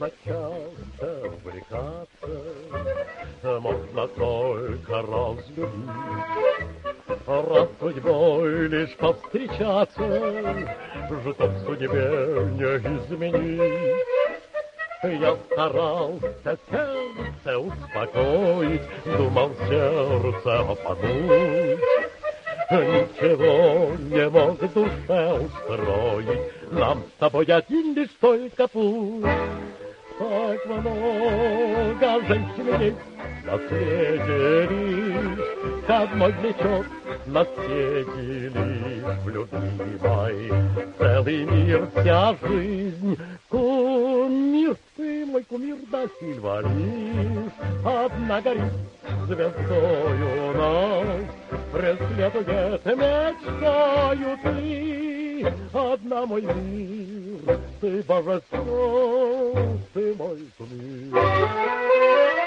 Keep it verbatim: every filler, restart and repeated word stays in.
часто увлекаться можно только разлюбить. Раз судьбой лишь повстречаться, что в судьбе не изменить. Я старался сердце успокоить, думал сердце обмануть. Ничего не мог в душе устроить, нам с тобой один лишь только путь. Так много женщин есть на свете лишь, к одной влечет на свете лишь в любимой. Целый мир, вся жизнь, кумир, ты мой кумир, да сильва лишь одна горит звездою нас, преследует мечтою ты, одна мой мир, ты божество, ты мой кумир.